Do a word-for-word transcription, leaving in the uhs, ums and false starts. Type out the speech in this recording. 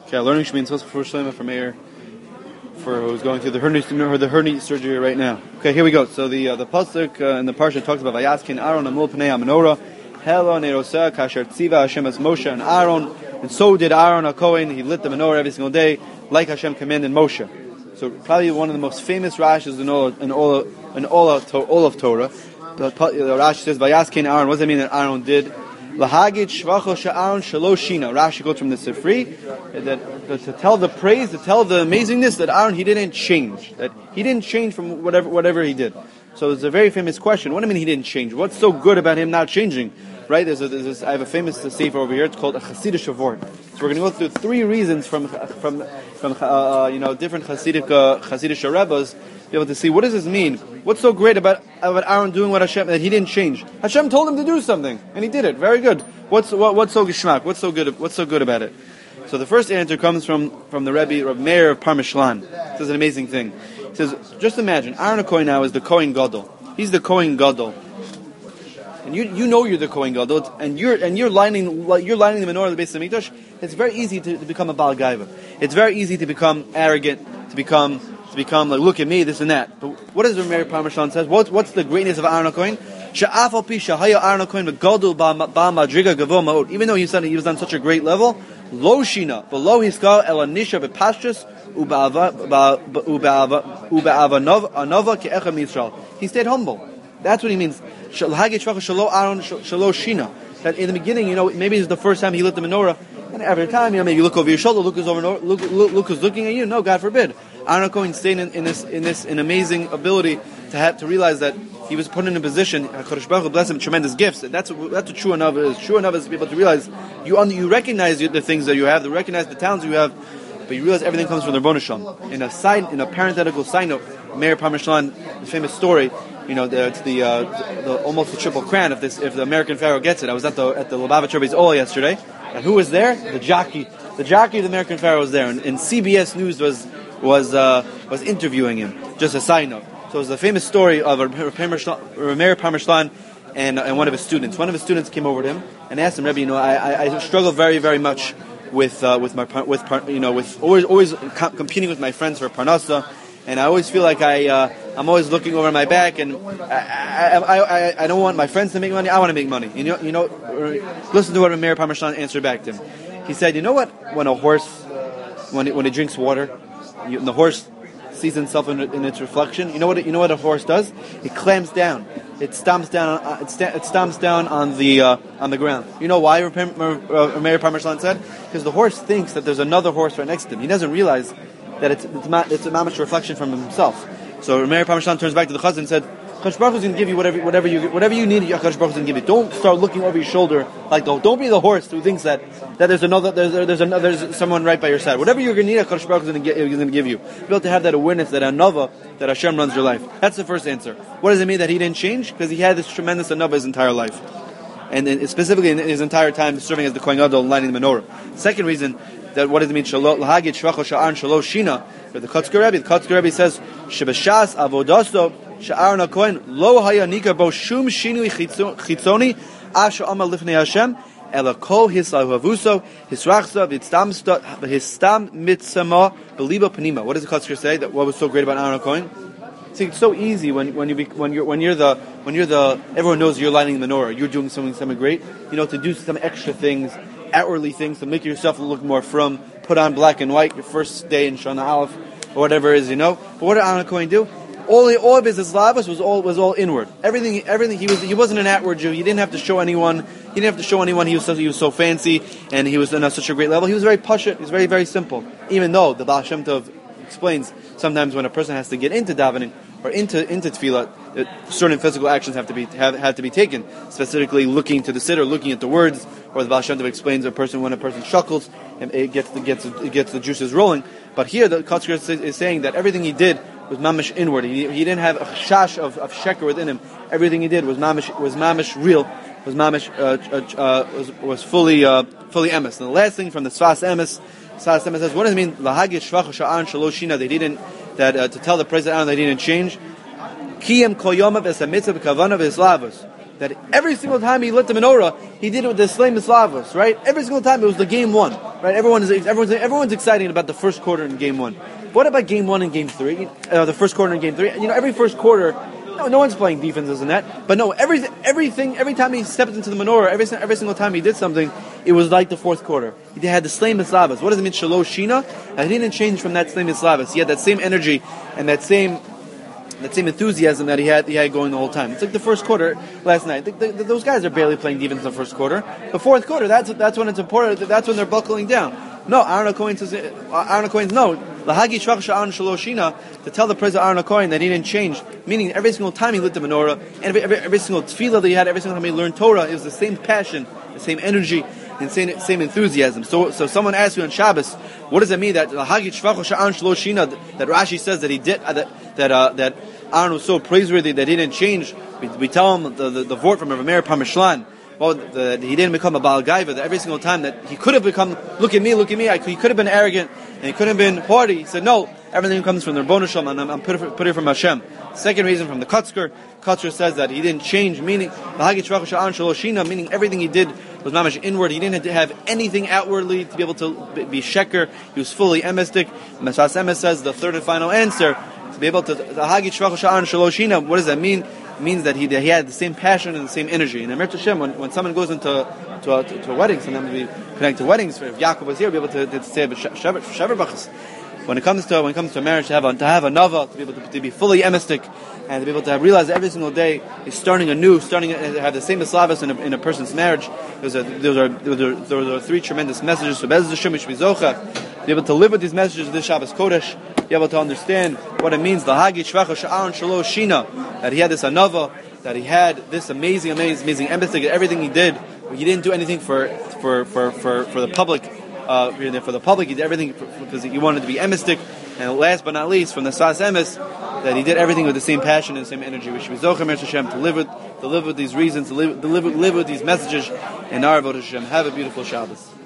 Okay, learning should mean for Shlomo from Meir, for who's going through the hernia, or the hernia surgery right now. Okay, here we go. So the uh, the pasuk uh, in the parsha talks about Vayaskin Aaron Amul Pnei HaMenorah, Helo Nerosa Kasher Tziva Hashem as Moshe and Aaron, and so did Aaron HaKohen. He lit the menorah every single day, like Hashem commanded Moshe. So probably one of the most famous Rashis in all in all in all of, all of Torah. The, the Rashi says Vayaskin Aaron. What does that mean that Aaron did? Lahagid shvacho sha'aron shaloshina. Rashi goes from the Sifri that, that to tell the praise, to tell the amazingness that Aaron he didn't change, that he didn't change from whatever whatever he did. So it's a very famous question. What do you mean he didn't change? What's so good about him not changing? Right? There's, a, there's this, I have a famous sefer over here. It's called a Hasidic Avort. So we're going to go through three reasons from from from uh, you know different Hasidic uh, Hasidic Rebbes to be able to see what does this mean. What's so great about about Aaron doing what Hashem that he didn't change? Hashem told him to do something and he did it. Very good. What's what, what's so geschmack? What's so good? What's so good about it? So the first answer comes from from the Rebbe Rav Meir of Parmeshlan. This is an amazing thing. He says, just imagine Aaron HaKohen now is the Kohen Gadol. He's the Kohen Gadol. And you you know you're the Kohen Gadol, and you're and you're lining you're lining the menorah of the Beis Hamikdash. It's very easy to, to become a Baal Gaiva. It's very easy to become arrogant, to become to become like look at me, this and that. But what does Rav Meir Parmeshlan says? What's what's the greatness of Aaron HaKohen? She'afal pi shahaya Aaron HaKohen v'gadol ba madriga gavo ma'od. Even though he was on he was on such a great level, lo shina below his skal el anisha bepashtus ube'ava ube'ava ube'ava anova ke'echem Yisrael. He stayed humble. That's what he means. That in the beginning, you know, maybe it's the first time he lit the menorah, and every time, you know, maybe you look over your shoulder, look is over, look, look, look is looking at you. No, God forbid. Aaron HaKohen stayed in, in this, in this, an amazing ability to have to realize that he was put in a position. HaKadosh Baruch Hu bless him tremendous gifts. That's what, that's what true enough is. True enough is to be able to realize you you recognize the things that you have, you recognize the talents you have, but you realize everything comes from the Rebbeinu Shalom. In a side, in a parenthetical side note, Meir Parmeshlan, the famous story. You know, the, it's the, uh, the almost the triple crown. If this, if the American Pharaoh gets it, I was at the at the Lubavitch Rebbe's Ola yesterday, and who was there? The jockey, the jockey of the American Pharaoh was there, and, and C B S News was was uh, was interviewing him. Just a side note. So it was the famous story of Meir Parmeshlan and and one of his students. One of his students came over to him and asked him, Rebbe, you know, I, I, I struggle very very much with uh, with my with you know with always always competing with my friends for parnasa. And I always feel like I, uh, I'm always looking over my back, and I, I, I, I don't want my friends to make money. I want to make money. You know, you know. Listen to what Meir Parmeshlan answered back to him. He said, "You know what? When a horse, when it, when it drinks water, you, and the horse sees himself in, in its reflection. You know what? It, you know what a horse does? It clams down. It stomps down. Uh, it, sta- it stomps down on the uh, on the ground. You know why?" Meir Parmeshlan said, "Because the horse thinks that there's another horse right next to him. He doesn't realize that it's it's, ma- it's a mamish reflection from himself." So Meir Parmeshlan turns back to the Chazan and said, "Kadosh Baruch Hu is going to give you whatever whatever you whatever you need. Kadosh Baruch Hu is going to give you. Don't start looking over your shoulder like the, don't be the horse who thinks that, that there's another there's there's another there's someone right by your side. Whatever you're going to need, Kadosh Baruch Hu is going to get, is going to give you. Be able to have that awareness that anova that Hashem runs your life. That's the first answer. What does it mean that he didn't change? Because he had this tremendous anova his entire life, and, and specifically in his entire time serving as the Kohen Gadol and lighting the menorah. Second reason. That what does it mean? Lahagid shvacho sha'aron shelo shina. The Kotzker Rebbe, the Kotzker Rebbe says, "Shebashas avodaso sha'aron HaKohen lo haya nika bo shum shinui chitzoni asher amal lifnei Hashem ela kol hisahavuso hisrachsa v'itstam v'histam mitzama beliba panima." What does the Kotzker say? That what was so great about Aaron HaKohen? See, it's so easy when when you be, when you're when you're the when you're the everyone knows you're lighting the menorah, you're doing something something great. You know, to do some extra things. Outwardly things to make yourself look more from, put on black and white your first day in Shana Aleph or whatever it is, you know. But what did Aaron HaKohen do? All all of his Islavos was all was all inward. Everything everything he was he wasn't an outward Jew. He didn't have to show anyone. He didn't have to show anyone he was so, he was so fancy and he was on such a great level. He was very pashut. He was very very simple. Even though the Baal Shem Tov explains sometimes when a person has to get into davening or into into tefillah, certain physical actions have to be have, have to be taken. Specifically, looking to the siddur, looking at the words, or the Baal Shem Tov explains a person when a person shuckles and it gets the gets it gets the juices rolling. But here, the Kotzker is, is saying that everything he did was mamish inward. He, he didn't have a shash of, of sheker within him. Everything he did was mamish was mamish real. Was mamish uh, uh, was was fully uh, fully emes. And the last thing from the Sfas emes, Sfas emes says, what does it mean? Lahagid shvacho sha'aron shelo shina. They didn't that uh, to tell the president Aaron they didn't change. Kiyam kol yomav es hamitzvah b'kavana v'islavos. that every single time he lit the menorah, he did it with the Slay Mislavos, right? Every single time it was the game one, right? Everyone is everyone's everyone's excited about the first quarter in game one. What about game one and game three? Uh, the first quarter and game three. You know, every first quarter, no, no one's playing defenses in that. But no, every everything, every time he stepped into the menorah, every every single time he did something, it was like the fourth quarter. He had the Slay Mislavos. What does it mean, Shalosh Shina? And he didn't change from that Slay Mislavos. He had that same energy and that same. That same enthusiasm that he had, he had going the whole time. It's like the first quarter last night. The, the, the, those guys are barely playing defense in the first quarter. The fourth quarter, that's that's when it's important. That's when they're buckling down. No, Aaron Cohen says. Aaron Cohen's no. Lahagi Shvach Sha'an Shaloshina, to tell the president Aaron Cohen that he didn't change. Meaning every single time he lit the menorah, every every, every single tefillah that he had, every single time he learned Torah, it was the same passion, the same energy, and same, same enthusiasm. So, so someone asks you on Shabbos, what does it mean that Lahagi Shvach Sha'an Shaloshina, that Rashi says that he did uh, that that uh, that Aaron was so praiseworthy that he didn't change? We, we tell him the the, the vort from Rav Meir Parmeshlan. Well, the, he didn't become a Baal Gaiva, that every single time that he could have become, look at me, look at me, I, he could have been arrogant, and he could have been haughty. He said, no, everything comes from the Rebbeinu Shalom, and I'm, I'm put, it, put it from Hashem. Second reason from the Kutzker, Kutzker says that he didn't change, meaning, meaning everything he did was mamash inward. He didn't have anything outwardly to be able to be sheker. He was fully emistic. Mesas Emes says the third and final answer, to be able to, what does that mean? It means that he that he had the same passion and the same energy. And Amir Hashem, when, when someone goes into to a, to, to a wedding, sometimes we connect to weddings. If Yaakov was here, we'll be able to, to say a shaver brachas. When it comes to when it comes to a marriage, to have a, to have a nava, to be able to, to be fully emistic, and to be able to have, realize that every single day is starting anew, starting to have the same mislavas in a, in a person's marriage. Those are those are those are, those are three tremendous messages. So Be'ez Hashem Zocha, be able to live with these messages of this Shabbos Kodesh, be able to understand what it means, the Hagi Shvacha Sha'aron Shalosh Shina, that he had this anava, that he had this amazing, amazing, amazing empathy, everything he did. He didn't do anything for for for for, for the public. Uh, for the public, he did everything because he wanted to be emistic. And last but not least, from the Sas Emes, that he did everything with the same passion and the same energy. We should be Zocher Mer Hashem to live with, to live with these reasons, to live, to live, live with these messages. And our Avodah Hashem. Have a beautiful Shabbos.